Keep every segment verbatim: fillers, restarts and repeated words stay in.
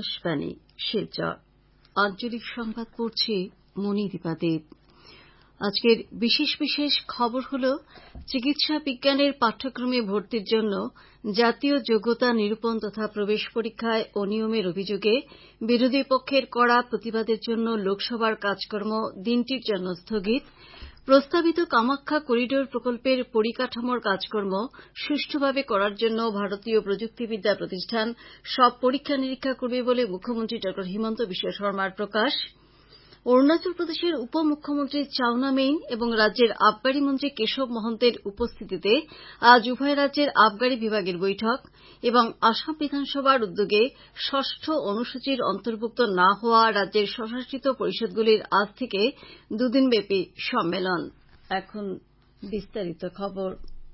আকাশবাণী শিলচর আঞ্চলিক সংবাদ পড়ছি মনিদীপা দেব। আজকের বিশেষ বিশেষ খবর হল চিকিৎসা বিজ্ঞানের পাঠ্যক্রমে ভর্তির জন্য জাতীয় যোগ্যতা নিরূপণ তথা প্রবেশ পরীক্ষায় অনিয়মের অভিযোগে বিরোধী পক্ষের কড়া প্রতিবাদের জন্য লোকসভার কাজকর্ম দিনটির জন্য স্থগিত, প্রস্তাবিত কামাখ্যা করিডোর প্রকল্পের পরিকাঠামোর কাজকর্ম সুষ্ঠুভাবে করার জন্য ভারতীয় প্রযুক্তিবিদ্যা প্রতিষ্ঠান সব পরীক্ষা নিরীক্ষা করবে বলে মুখ্যমন্ত্রী ড হিমন্ত বিশ্ব শর্মার প্রকাশ, অরুণাচল প্রদেশের উপমুখ্যমন্ত্রী চাউনা মেইন এবং রাজ্যের আবগারি মন্ত্রী কেশব মহন্তের উপস্থিতিতে আজ উভয় রাজ্যের আবগারি বিভাগের বৈঠক এবং আসাম বিধানসভার উদ্যোগে ষষ্ঠ অনুসূচির অন্তর্ভুক্ত না হওয়া রাজ্যের স্বশাসিত পরিষদগুলির আজ থেকে দুদিনব্যাপী সম্মেলন। এখন বিস্তারিত খবর।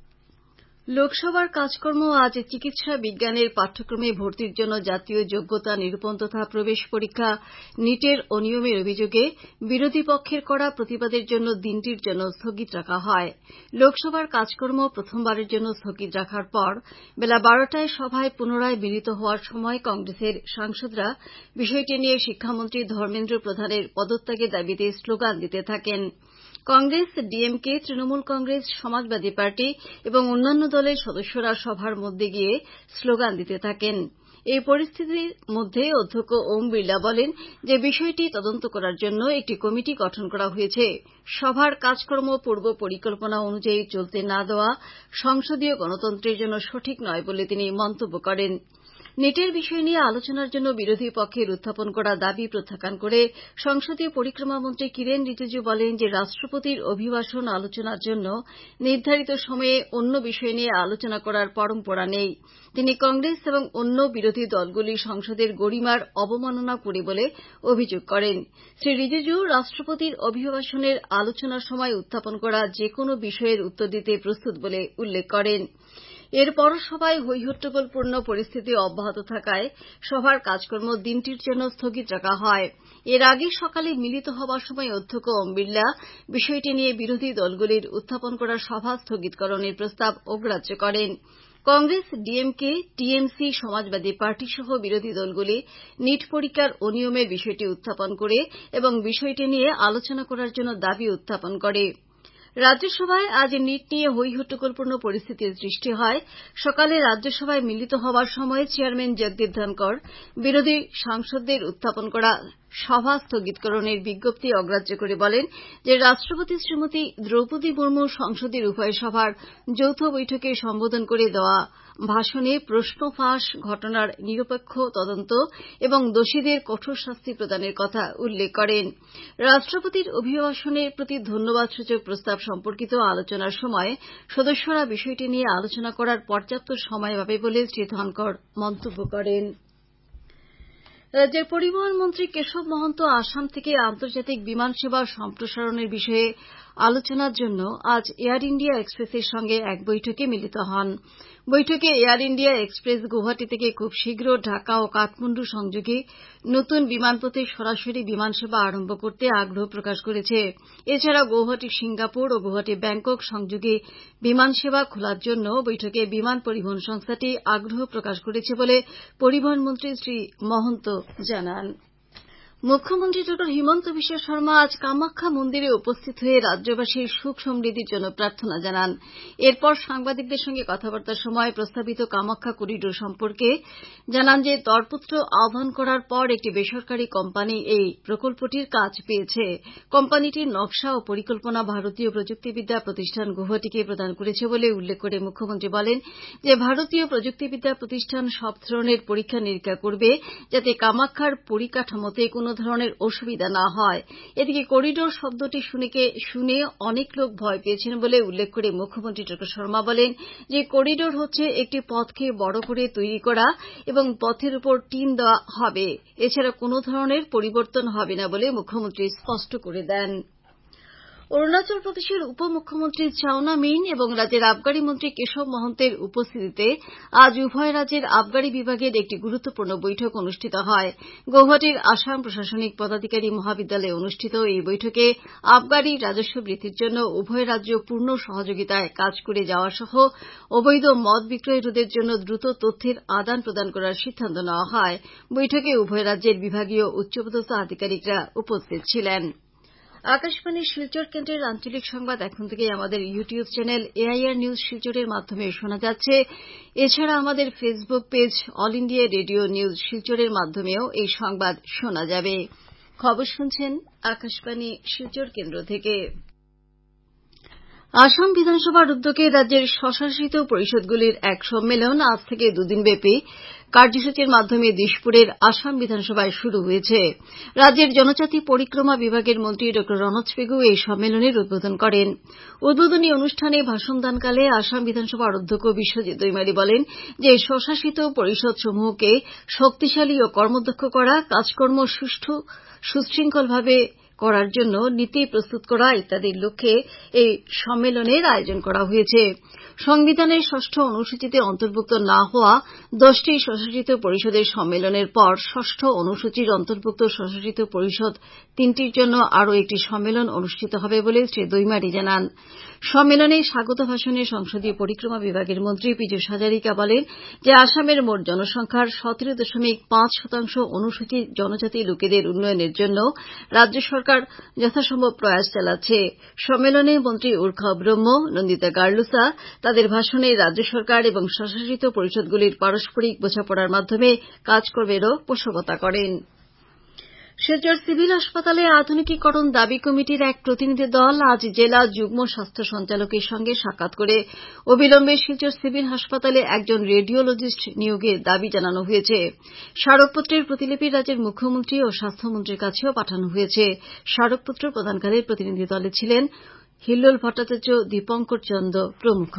লোকসভার কাজকর্ম আজ চিকিৎসা বিজ্ঞানের পাঠ্যক্রমে ভর্তির জন্য জাতীয় যোগ্যতা নিরূপণ তথা প্রবেশ পরীক্ষা নিটের অনিয়মের অভিযোগে বিরোধী পক্ষের করা প্রতিবাদের জন্য দিনটির জন্য স্থগিত রাখা হয়। লোকসভার কাজকর্ম প্রথমবারের জন্য স্থগিত রাখার পর বেলা বারোটায় সভায় পুনরায় মিলিত হওয়ার সময় কংগ্রেসের সাংসদরা বিষয়টি নিয়ে শিক্ষামন্ত্রী ধর্মেন্দ্র প্রধানের পদত্যাগের দাবিতে স্লোগান দিতে থাকেন। Congress, DMK, Trinamool Congress, Samajwadi party এবং অন্যান্য দলের সদস্যরা সভার মধ্যে গিয়ে স্লোগান দিতে থাকেন। এই পরিস্থিতির মধ্যে অধ্যক্ষ ওম বিড়লা বলেন যে বিষয়টি তদন্ত করার জন্য একটি কমিটি গঠন করা হয়েছে। সভার কাজকর্ম পূর্ব পরিকল্পনা অনুযায়ী চলতে না দেওয়া সংসদীয় গণতন্ত্রের জন্য সঠিক নয় বলে তিনি মন্তব্য করেন। নেটের বিষয় নিয়ে আলোচনার জন্য বিরোধী পক্ষের উত্থাপন করা দাবি প্রত্যাখ্যান করে সংসদীয় পরিক্রমা মন্ত্রী কিরেন রিজিজু বলেন যে রাষ্ট্রপতির অভিভাষণ আলোচনার জন্য নির্ধারিত সময়ে অন্য বিষয় নিয়ে আলোচনা করার পরম্পরা নেই। তিনি কংগ্রেস এবং অন্য বিরোধী দলগুলি সংসদের গরিমার অবমাননা করে বলে অভিযোগ করেন। শ্রী রিজিজু রাষ্ট্রপতির অভিভাষণের আলোচনার সময় উত্থাপন করা যেকোনো বিষয়ের উত্তর দিতে প্রস্তুত বলে উল্লেখ করেন। এরপর সভায় হৈহট্টগোলপূর্ণ পরিস্থিতি অব্যাহত থাকায় সভার কাজকর্ম দিনটির জন্য স্থগিত রাখা হয়। এর আগে সকালে মিলিত হওয়ার সময় অধ্যক্ষ ওম বিড়লা বিষয়টি নিয়ে বিরোধী দলগুলির উত্থাপন করা সভা স্থগিতকরণের প্রস্তাব অগ্রাহ্য করেন। Congress, DMK, TMC, Samajwadi party সহ বিরোধী দলগুলি নিট পরীক্ষার অনিয়মের বিষয়টি উত্থাপন করে এবং বিষয়টি নিয়ে আলোচনা করার জন্য দাবি উত্থাপন করে। রাজ্যসভায় আজ নিট নিয়ে হৈহট্টগোলপূর্ণ পরিস্থিতির সৃষ্টি হয়। সকালে রাজ্যসভায় মিলিত হওয়ার সময় চেয়ারম্যান জগদীপ ধনকর বিরোধী সাংসদদের উত্থাপন করা সভা স্থগিতকরণের বিজ্ঞপ্তি অগ্রাহ্য করে বলেন যে রাষ্ট্রপতি শ্রীমতী দ্রৌপদী মুর্মু সংসদের উভয় সভার যৌথ বৈঠকে সম্বোধন করে দেওয়া ভাষণে প্রশ্ন ফাঁস, ঘটনার নিরপেক্ষ তদন্ত এবং দোষীদের কঠোর শাস্তি প্রদানের কথা উল্লেখ করেন। রাষ্ট্রপতির অভিভাষণের প্রতি ধন্যবাদসূচক প্রস্তাব সম্পর্কিত আলোচনার সময় সদস্যরা বিষয়টি নিয়ে আলোচনা করার পর্যাপ্ত সময় পাবে বলে শ্রী ধনকর মন্তব্য করেন। রাজ্যের পরিবহন মন্ত্রী কেশব মহন্ত আসাম থেকে আন্তর্জাতিক বিমান সেবা সম্প্রসারণের বিষয়ে আলোচনার জন্য আজ এয়ার ইন্ডিয়া এক্সপ্রেসের সঙ্গে এক বৈঠকে মিলিত হন। বৈঠকে এয়ার ইন্ডিয়া এক্সপ্রেস গৌহাটি থেকে খুব শীঘ্র ঢাকা ও কাঠমান্ডু সংযোগে নতুন বিমানপথে সরাসরি বিমান সেবা আরম্ভ করতে আগ্রহ প্রকাশ করেছে। এছাড়া গৌহাটি সিঙ্গাপুর ও গৌহাটি ব্যাংকক সংযোগে বিমান সেবা খোলার জন্য বৈঠকে বিমান পরিবহন সংস্থাটি আগ্রহ প্রকাশ করেছে বলে পরিবহন মন্ত্রী শ্রী মহন্ত জানান। মুখ্যমন্ত্রী ড হিমন্ত বিশ্ব শর্মা আজ কামাখ্যা মন্দিরে উপস্থিত হয়ে রাজ্যবাসীর সুখ সমৃদ্ধির জন্য প্রার্থনা জানান। এরপর সাংবাদিকদের সঙ্গে কথাবার্তার সময় প্রস্তাবিত কামাখ্যা করিডোর সম্পর্কে জানান যে দরপত্র আহ্বান করার পর একটি বেসরকারি কোম্পানি এই প্রকল্পটির কাজ পেয়েছে। কোম্পানিটির নকশা ও পরিকল্পনা ভারতীয় প্রযুক্তিবিদ্যা প্রতিষ্ঠান গৌহাটিকে প্রদান করেছে বলে উল্লেখ করে মুখ্যমন্ত্রী বলেন যে ভারতীয় প্রযুক্তিবিদ্যা প্রতিষ্ঠান সব ধরনের পরীক্ষা নিরীক্ষা করবে যাতে কামাখ্যার পরিকাঠামোতে কোনো ধরনের অসুবিধা না হয়। এদিকে করিডোর শব্দটি শুনে অনেক লোক ভয় পেয়েছেন বলে উল্লেখ করে মুখ্যমন্ত্রী ড শর্মা বলেন যে করিডোর হচ্ছে একটি পথকে বড় করে তৈরি করা এবং পথের উপর টিন দেওয়া হবে। এছাড়া কোনো ধরনের পরিবর্তন হবে না বলে মুখ্যমন্ত্রী স্পষ্ট করে দেন। অরুণাচল প্রদেশের উপমুখ্যমন্ত্রী চাওনা মেইন এবং রাজ্যের আবগারি মন্ত্রী কেশব মহন্তের উপস্থিতিতে আজ উভয় রাজ্যের আবগারি বিভাগের একটি গুরুত্বপূর্ণ বৈঠক অনুষ্ঠিত হয়। গৌহাটির আসাম প্রশাসনিক পদাধিকারী মহাবিদ্যালয়ে অনুষ্ঠিত এই বৈঠকে আবগারি রাজস্ব বৃদ্ধির জন্য উভয় রাজ্য পূর্ণ সহযোগিতায় কাজ করে যাওয়া সহ অবৈধ মদ বিক্রয় রোধের জন্য দ্রুত তথ্যের আদান প্রদান করার সিদ্ধান্ত নেওয়া হয়। বৈঠকে উভয় রাজ্যের বিভাগীয় উচ্চপদস্থ আধিকারিকরা উপস্থিত ছিলেন। আকাশবাণীর শিলচর কেন্দ্রের আঞ্চলিক সংবাদ এখন থেকে আমাদের ইউটিউব চ্যানেল এআইআর নিউজ শিলচরের মাধ্যমে শোনা যাচ্ছে। এছাড়া আমাদের Facebook page All India Radio news শিলচরের মাধ্যমেও এই সংবাদ শোনা যাবে। খবর শুনছেন আকাশবাণী শিলচর কেন্দ্র থেকে। আসাম বিধানসভার উদ্যোগে রাজ্যের স্বশাসিত পরিষদগুলির এক সম্মেলন আজ থেকে দুদিনব্যাপী কার্যসূচির মাধ্যমে দিশপুরের আসাম বিধানসভায় শুরু হয়েছে। রাজ্যের জনজাতি পরিক্রমা বিভাগের মন্ত্রী ড রনজ পেগু এই সম্মেলনের উদ্বোধন করেন। উদ্বোধনী অনুষ্ঠানে ভাষণদানকালে আসাম বিধানসভার অধ্যক্ষ বিশ্বজিৎ দৈমারী বলেন যে স্বশাসিত পরিষদসমূহকে শক্তিশালী ও কর্মদক্ষ করা, কাজকর্ম সুষ্ঠু সুশৃঙ্খলভাবে করার জন্য নীতি প্রস্তুত করা ইত্যাদির লক্ষ্যে এই সম্মেলনের আয়োজন করা হয়েছে। সংবিধানের ষষ্ঠ অনুসূচিতে অন্তর্ভুক্ত না হওয়া দশটি স্বশাসিত পরিষদের সম্মেলনের পর ষষ্ঠ অনুসূচির অন্তর্ভুক্ত স্বশাসিত পরিষদ তিনটির জন্য আরও একটি সম্মেলন অনুষ্ঠিত হবে বলে শ্রী দৈমারী জানান। সম্মেলনে স্বাগত ভাষণে সংসদীয় পরিক্রমা বিভাগের মন্ত্রী পীযূষ হাজারিকা বলেন যে আসামের মোট জনসংখ্যার সতেরো দশমিক পাঁচ শতাংশ অনুসূচিত জনজাতি লোকেদের উন্নয়নের জন্য রাজ্য সরকার যথাসম্ভব প্রয়াস চালাচ্ছে। সম্মেলনে মন্ত্রী উর্খাও ব্রহ্ম, নন্দিতা গার্লুসা তাদের ভাষণে রাজ্য সরকার এবং স্বশাসিত পরিষদগুলির পারস্পরিক বোঝাপড়ার মাধ্যমে কাজকর্মেরও পোষকতা করেন। শিলচর সিভিল হাসপাতালে আধুনিকীকরণ দাবি কমিটির এক প্রতিনিধি দল আজ জেলা যুগ্ম স্বাস্থ্য সঞ্চালকের সঙ্গে সাক্ষাৎ করে অবিলম্বে শিলচর সিভিল হাসপাতালে একজন রেডিওলজিস্ট নিয়োগের দাবি জানানো হয়েছে। স্মারকপত্রের প্রতিলিপি রাজ্যের মুখ্যমন্ত্রী ও স্বাস্থ্যমন্ত্রীর কাছেও পাঠানো হয়েছে। স্মারকপত্র প্রদানকালে প্রতিনিধি দলে ছিলেন হিল্লোল ভট্টাচার্য, দীপঙ্কর চন্দ প্রমুখ।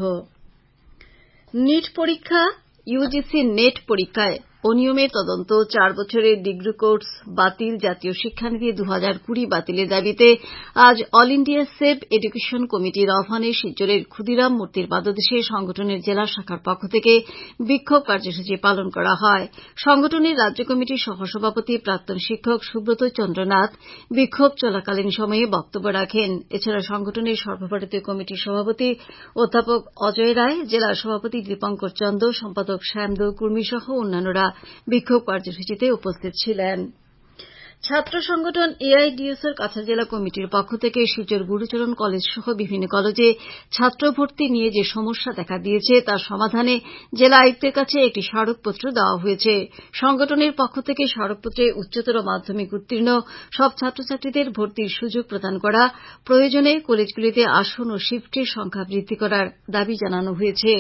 নিট পরীক্ষা ইউজিসি নেট পরীক্ষায় অনিয়মের তদন্ত, চার বছরের ডিগ্রি কোর্স বাতিল, জাতীয় শিক্ষানীতি দু হাজার কুড়ি বাতিলের দাবিতে আজ অল ইন্ডিয়া সেভ এডুকেশন কমিটির আহ্বানে শিলচরের ক্ষুদিরাম মূর্তির পাদদেশে সংগঠনের জেলা শাখার পক্ষ থেকে বিক্ষোভ কার্যসূচি পালন করা হয়। সংগঠনের রাজ্য কমিটির সহসভাপতি প্রাক্তন শিক্ষক সুব্রত চন্দ্রনাথ বিক্ষোভ চলাকালীন সময়ে বক্তব্য রাখেন। এছাড়া সংগঠনের সর্বভারতীয় কমিটির সভাপতি অধ্যাপক অজয় রায়, জেলা সভাপতি দীপঙ্কর চন্দ, সম্পাদক শ্যামদেও কুর্মী সহ অন্যান্যরা বিক্ষোভ কার্যসূচিতে উপস্থিত ছিলেন। ছাত্র সংগঠন এআইডিএসওর কাছাড় জেলা কমিটির পক্ষ থেকে শিলচর গুরুচরণ কলেজ সহ বিভিন্ন কলেজে ছাত্র ভর্তি নিয়ে যে সমস্যা দেখা দিয়েছে তার সমাধানে জেলা আয়ুক্তের কাছে একটি স্মারকপত্র দেওয়া হয়েছে। সংগঠনের পক্ষ থেকে স্মারকপত্রে উচ্চতর মাধ্যমিক উত্তীর্ণ সব ছাত্রছাত্রীদের ভর্তির সুযোগ প্রদান করা, প্রয়োজনে কলেজগুলিতে আসন ও শিফটের সংখ্যা বৃদ্ধি করার দাবি জানানো হয়েছে।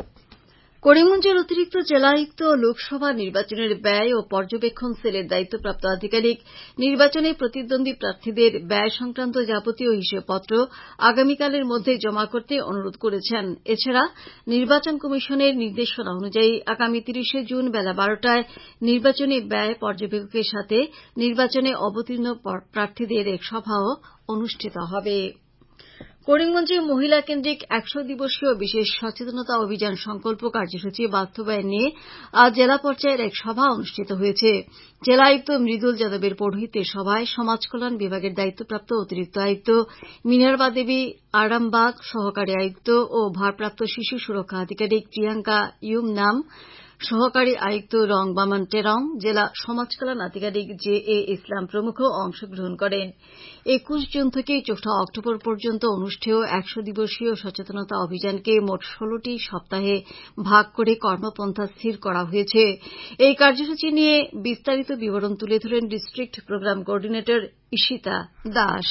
করিমগঞ্জের অতিরিক্ত জেলা আয়ুক্ত ও লোকসভা নির্বাচনের ব্যয় ও পর্যবেক্ষণ সেলের দায়িত্বপ্রাপ্ত আধিকারিক নির্বাচনে প্রতিদ্বন্দ্বী প্রার্থীদের ব্যয় সংক্রান্ত যাবতীয় হিসেবপত্র আগামীকালের মধ্যে জমা করতে অনুরোধ করেছেন। এছাড়া নির্বাচন কমিশনের নির্দেশনা অনুযায়ী আগামী তিরিশে জুন বেলা বারোটায় নির্বাচনী ব্যয় পর্যবেক্ষকের সাথে নির্বাচনে অবতীর্ণ প্রার্থীদের এক সভাও অনুষ্ঠিত হবে। করিমগঞ্জে মহিলা কেন্দ্রিক একশো দিবসীয় বিশেষ সচেতনতা অভিযান সংকল্প কার্যসূচি বাস্তবায়ন নিয়ে আজ জেলা পর্যায়ের এক সভা অনুষ্ঠিত হয়েছে। জেলা আয়ুক্ত মৃদুল যাদবের পৌরোহিত্যে সভায় সমাজ কল্যাণ বিভাগের দায়িত্বপ্রাপ্ত অতিরিক্ত আয়ুক্ত মিনার্বা দেবী আরামবাগ, সহকারী আয়ুক্ত ও ভারপ্রাপ্ত শিশু সুরক্ষা আধিকারিক প্রিয়াঙ্কা ইউমনাম, সহকারী আয়ুক্ত রং বামান টেরং, জেলা সমাজ কল্যাণ আধিকারিক জে এ ইসলাম প্রমুখ অংশগ্রহণ করেন। একুশ জুন থেকে চৌঠা অক্টোবর পর্যন্ত অনুষ্ঠেয় একশো দিবসীয় সচেতনতা অভিযানকে মোট ষোলটি সপ্তাহে ভাগ করে কর্মপন্থা স্থির করা হয়েছে। এই কার্যসূচি নিয়ে বিস্তারিত বিবরণ তুলে ধরেন district programme coordinator Ishita Das.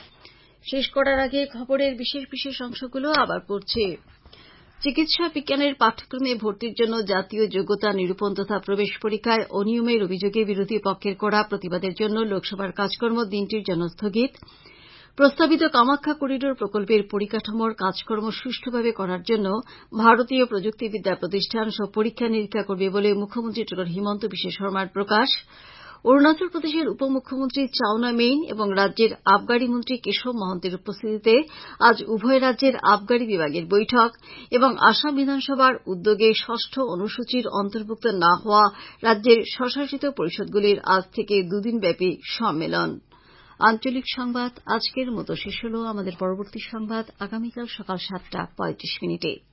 শেষ করার আগে খবরের বিশেষ বিশেষ অংশগুলো আবার পড়ছি। চিকিৎসা বিজ্ঞানের পাঠ্যক্রমে ভর্তির জন্য জাতীয় যোগ্যতা নিরূপণ তথা প্রবেশ পরীক্ষায় অনিয়মের অভিযোগে বিরোধী পক্ষের করা প্রতিবাদের জন্য লোকসভার কাজকর্ম দিনটির জন্য স্থগিত। প্রস্তাবিত কামাখ্যা করিডোর প্রকল্পের পরিকাঠামোর কাজকর্ম সুষ্ঠুভাবে করার জন্য ভারতীয় প্রযুক্তিবিদ্যা প্রতিষ্ঠান সব পরীক্ষা নিরীক্ষা করবে বলে মুখ্যমন্ত্রী ড হিমন্ত বিশ্ব শর্মার প্রকাশ। অরুণাচল প্রদেশের উপমুখ্যমন্ত্রী চাউনা মেইন এবং রাজ্যের আবগারি মন্ত্রী কেশব মহন্তের উপস্থিতিতে আজ উভয় রাজ্যের আবগারি বিভাগের বৈঠক এবং আসাম বিধানসভার উদ্যোগে ষষ্ঠ অনুসূচীর অন্তর্ভুক্ত না হওয়া রাজ্যের স্বশাসিত পরিষদগুলির আজ থেকে দুদিনব্যাপী সম্মেলন। আঞ্চলিক সংবাদ আজকের মতো শেষ হল। আমাদের পরবর্তী সংবাদ আগামীকাল সকাল সাতটা পঁয়ত্রিশ মিনিটে।